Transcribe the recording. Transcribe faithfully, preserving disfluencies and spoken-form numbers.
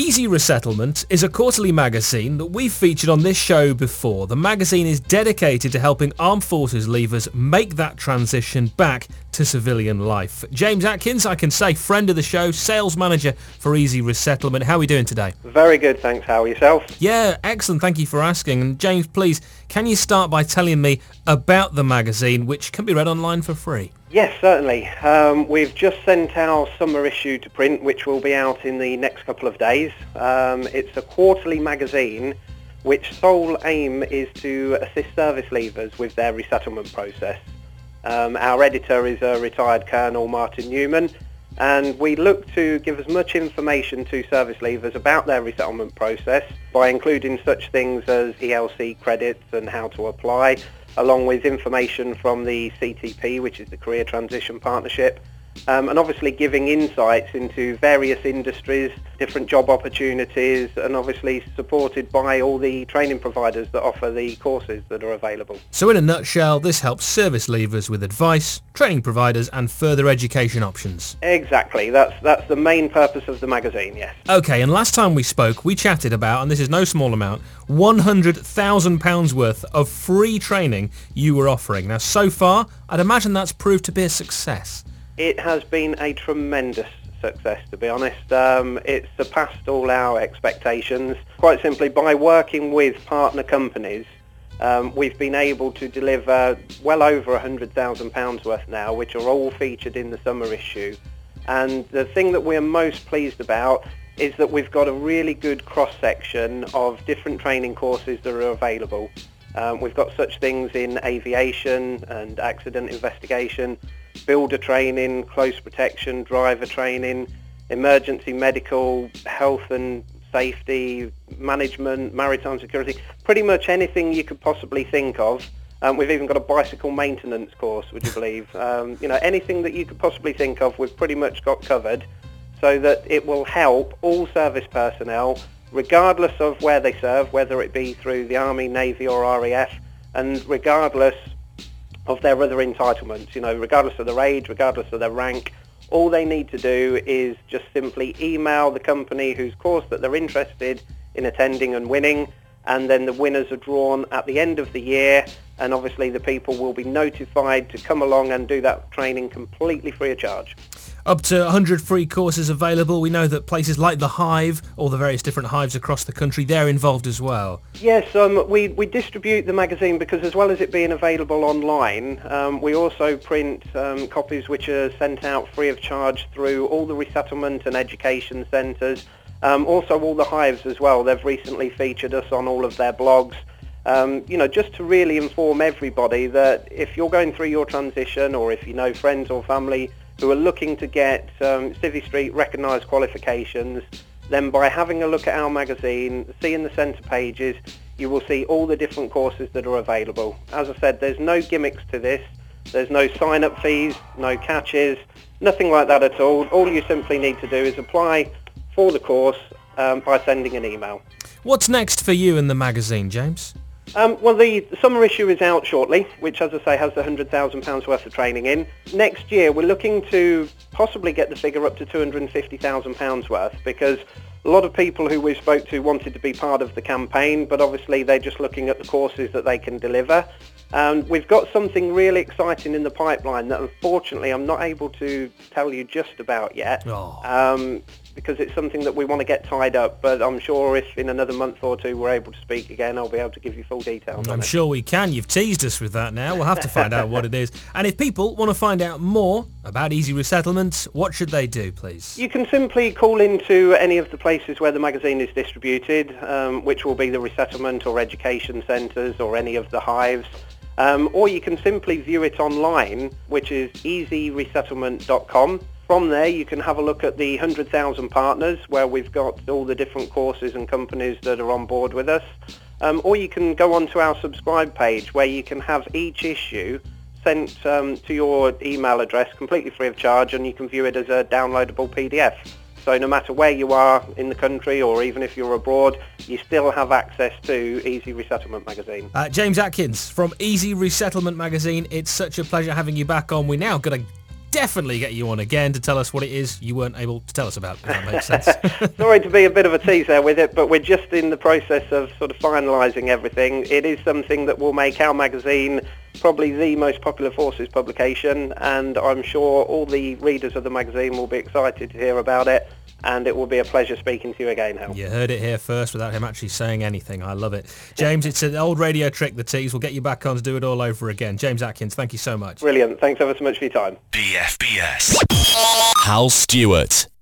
Easy Resettlement is a quarterly magazine that we've featured on this show before. The magazine is dedicated to helping armed forces leavers make that transition back to civilian life. James Atkins, I can say, friend of the show, sales manager for Easy Resettlement. How are we doing today? Very good, thanks. How are yourself? Yeah, excellent. Thank you for asking. And James, please, can you start by telling me about the magazine, which can be read online for free? Yes, certainly. Um, we've just sent our summer issue to print, which will be out in the next couple of days. Um, it's a quarterly magazine which sole aim is to assist service leavers with their resettlement process. Um, our editor is a retired Colonel Martin Newman, and we look to give as much information to service leavers about their resettlement process by including such things as E L C credits and how to apply, along with information from the C T P, which is the Career Transition Partnership, um, and obviously giving insights into various industries, different job opportunities, and obviously supported by all the training providers that offer the courses that are available. So in a nutshell, this helps service leavers with advice, training providers and further education options. Exactly, that's that's the main purpose of the magazine, yes. Okay, and last time we spoke, we chatted about, and this is no small amount, one hundred thousand pounds worth of free training you were offering. Now, so far, I'd imagine that's proved to be a success. It has been a tremendous success, to be honest. Um, it's surpassed all our expectations. Quite simply, by working with partner companies, um, we've been able to deliver well over one hundred thousand pounds worth now, which are all featured in the summer issue. And the thing that we're most pleased about is that we've got a really good cross-section of different training courses that are available. Um, we've got such things in aviation and accident investigation, builder training, close protection, driver training, emergency medical, health and safety, management, maritime security, pretty much anything you could possibly think of. Um, we've even got a bicycle maintenance course, would you believe? Um, you know, anything that you could possibly think of, we've pretty much got covered, so that it will help all service personnel, regardless of where they serve, whether it be through the Army, Navy or R A F, and regardless of their other entitlements, you know, regardless of their age, regardless of their rank. All they need to do is just simply email the company whose course that they're interested in attending and winning, and then the winners are drawn at the end of the year, and obviously the people will be notified to come along and do that training completely free of charge. Up to one hundred free courses available. We know that places like The Hive, or the various different hives across the country, they're involved as well. Yes, um, we, we distribute the magazine because as well as it being available online, um, we also print um, copies which are sent out free of charge through all the resettlement and education centres. Um, also all the hives as well. They've recently featured us on all of their blogs. Um, you know, just to really inform everybody that if you're going through your transition, or if you know friends or family who are looking to get um, Civvy Street recognised qualifications, then by having a look at our magazine, seeing the centre pages, you will see all the different courses that are available. As I said, there's no gimmicks to this. There's no sign-up fees, no catches, nothing like that at all. All you simply need to do is apply for the course um, by sending an email. What's next for you in the magazine, James? Um, well, the, the summer issue is out shortly, which, as I say, has the one hundred thousand pounds worth of training in. Next year, we're looking to possibly get the figure up to two hundred fifty thousand pounds worth, because a lot of people who we spoke to wanted to be part of the campaign, but obviously they're just looking at the courses that they can deliver. And we've got something really exciting in the pipeline that unfortunately I'm not able to tell you just about yet. Oh. Um, because it's something that we want to get tied up, but I'm sure if in another month or two we're able to speak again, I'll be able to give you full details on I'm it. sure we can. You've teased us with that now. We'll have to find out what it is. And if people want to find out more about Easy Resettlement, what should they do, please? You can simply call into any of the places where the magazine is distributed, um, which will be the resettlement or education centres or any of the hives. Um, or you can simply view it online, which is easy resettlement dot com. From there, you can have a look at the one hundred thousand partners, where we've got all the different courses and companies that are on board with us. Um, or you can go onto our subscribe page, where you can have each issue sent um, to your email address completely free of charge, and you can view it as a downloadable P D F. So no matter where you are in the country, or even if you're abroad, you still have access to Easy Resettlement magazine. Uh, James Atkins from Easy Resettlement magazine, it's such a pleasure having you back on. We now got a definitely get you on again to tell us what it is you weren't able to tell us about, if that makes sense. Sorry to be a bit of a teaser with it, but we're just in the process of sort of finalising everything. It is something that will make our magazine probably the most popular forces publication, and I'm sure all the readers of the magazine will be excited to hear about it, and it will be a pleasure speaking to you again, Hal. You heard it here first without him actually saying anything. I love it. James, it's an old radio trick, the tease. We'll get you back on to do it all over again. James Atkins, thank you so much. Brilliant. Thanks ever so much for your time. B F B S. Hal Stewart.